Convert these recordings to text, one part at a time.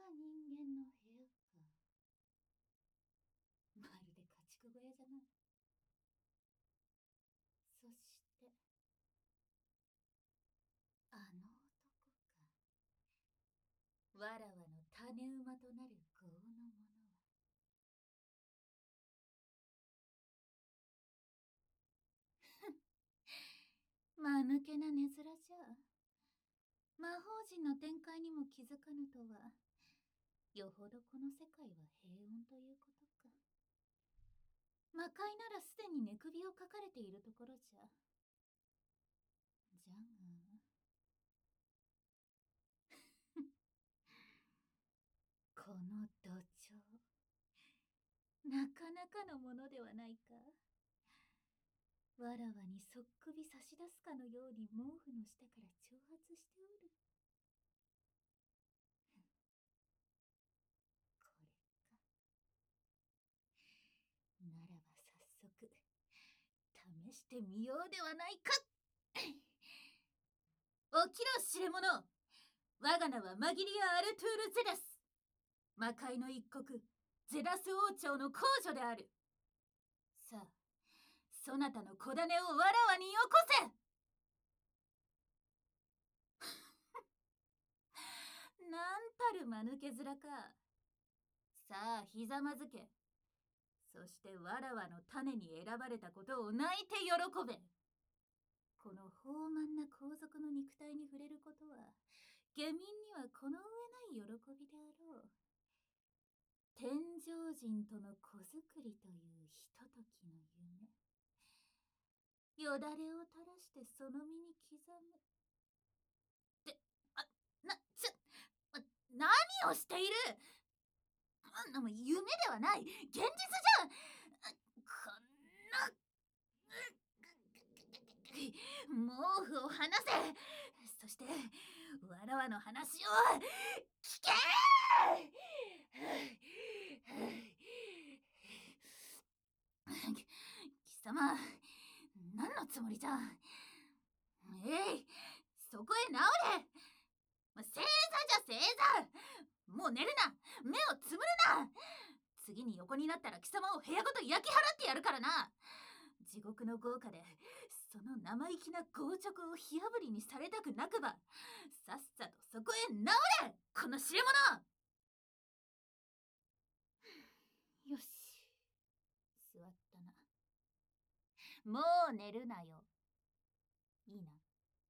人間の部屋か。まるで家畜小屋じゃない。そしてあの男か。わらわの種馬となる業の者は。間抜けな根面じゃ。魔法陣の展開にも気づかぬとは、よほどこの世界は平穏ということか。魔界ならすでに寝首をかかれているところじゃ。じゃがこの土壌、なかなかのものではないか。わらわにそっくり差し出すかのように毛布の下から挑発しておる。これか。ならば早速試してみようではないか。起きろ知れ者。我が名はマギリア・アルトゥール・ゼラス。魔界の一国ゼラス王朝の皇女である。さあ、そなたの子種をわらわによこせ。なんたる間抜け面か。さあ、ひざまずけ。そしてわらわの種に選ばれたことを泣いて喜べ。この豊満な皇族の肉体に触れることは、下民にはこの上ない喜びであろう。天上人との子作りというひとときの夢。よだれを垂らしてその身に刻む。何をしている。夢ではない、現実じゃん。こんな毛布を離せ。そしてわらわの話を聞け。貴様、何のつもりじゃ。そこへ直れ。正座じゃ正座。もう寝るな。目をつむるな。次に横になったら貴様を部屋ごと焼き払ってやるからな。地獄の豪華でその生意気な強直を火あぶりにされたくなくば、さっさとそこへ直れ、この知れ者。よし、座ったな。もう寝るなよ。いいな。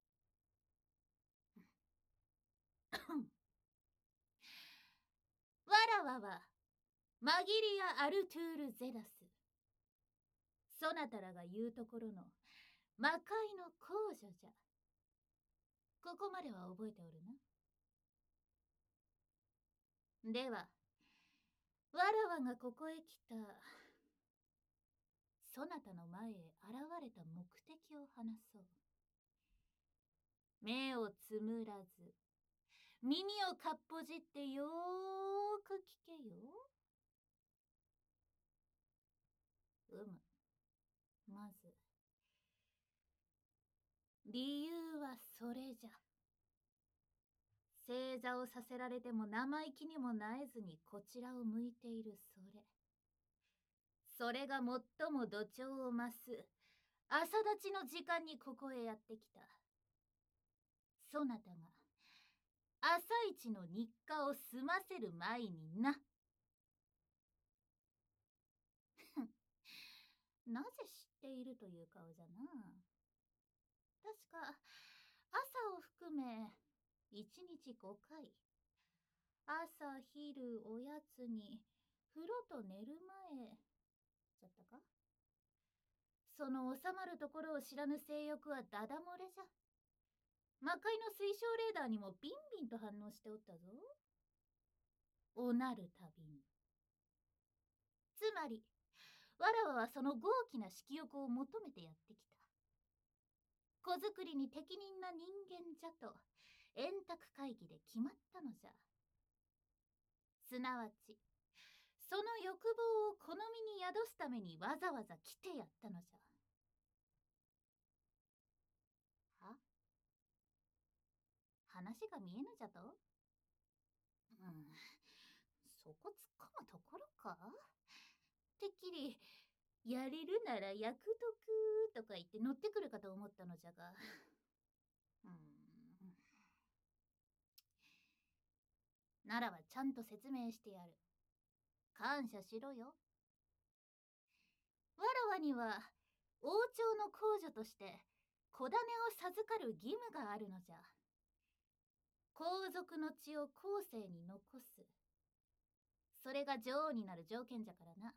わらわはマギリア・アルトゥール・ゼラス。そなたらが言うところの魔界の皇女じゃ。ここまでは覚えておるな。では、わらわがここへ来たそなたの前へ現れた目的を話そう。目をつむらず、耳をかっぽじってよーく聞けよ。まず、理由はそれじゃ。正座をさせられても生意気にもなえずにこちらを向いているそれ。それが最も土調を増す朝立ちの時間にここへやってきた。そなたが朝一の日課を済ませる前にな。なぜ知っているという顔じゃな。確か朝を含め1日5回、朝昼おやつに風呂と寝る前じゃったか。その収まるところを知らぬ性欲はダダ漏れじゃ。魔界の推奨レーダーにもビンビンと反応しておったぞ。おなるたびに。つまりわらわはその豪気な色欲を求めてやってきた。子作りに適任な人間じゃと円卓会議で決まったのじゃ。すなわちその欲望を好みに宿すためにわざわざ来てやったのじゃ。は？話が見えぬじゃと？ そこ突っ込むところか。てっきり、やれるなら役得とか言って乗ってくるかと思ったのじゃが。ならばちゃんと説明してやる。感謝しろよ。わらわには王朝の皇女として子種を授かる義務があるのじゃ。皇族の血を後世に残す。それが女王になる条件じゃからな。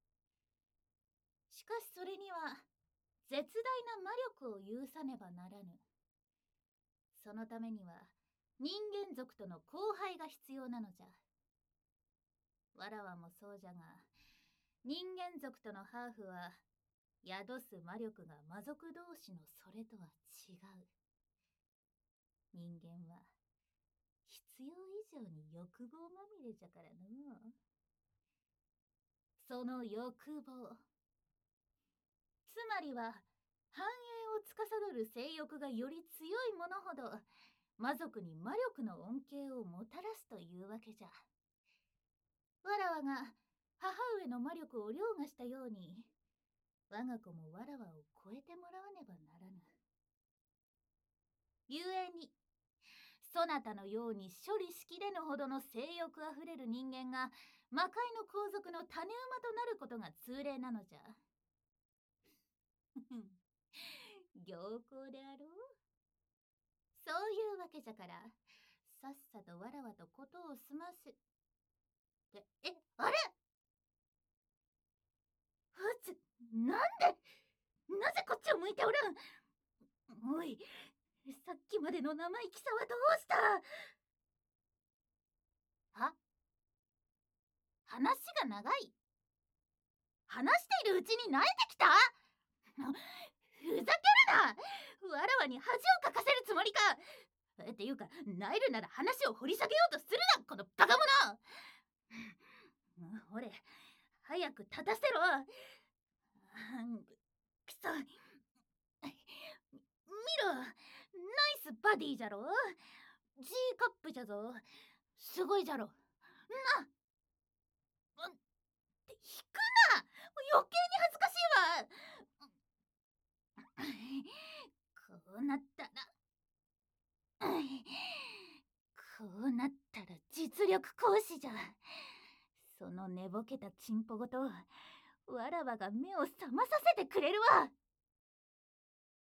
しかしそれには絶大な魔力を有さねばならぬ。そのためには人間族との交配が必要なのじゃ。わらわもそうじゃが、人間族とのハーフは宿す魔力が魔族同士のそれとは違う。人間は必要以上に欲望まみれじゃからの。その欲望、つまりは繁栄を司る性欲がより強いものほど魔族に魔力の恩恵をもたらすというわけじゃ。わらわが母上の魔力を凌駕したように、我が子もわらわを超えてもらわねばならぬ。ゆえに、そなたのように処理しきれぬほどの性欲あふれる人間が魔界の皇族の種馬となることが通例なのじゃ。良好であろう。そういうわけじゃから、さっさとわらわとことを済ませ。あれなんでなぜこっちを向いておるん。おい、さっきまでの生意気さはどうした。話が長い。話しているうちに慣れてきた。ふざけるな。わらわに恥をかかせるつもりか。っていうか、なえるなら話を掘り下げようとするな、このバカ者。ほれ、早く立たせろ。くそ。見ろ、ナイスバディじゃろ。G カップじゃぞ。すごいじゃろ。って引くな。余計に恥ずかしいわ。こうなったら実力行使じゃ。その寝ぼけたチンポごとわらわが目を覚まさせてくれるわ。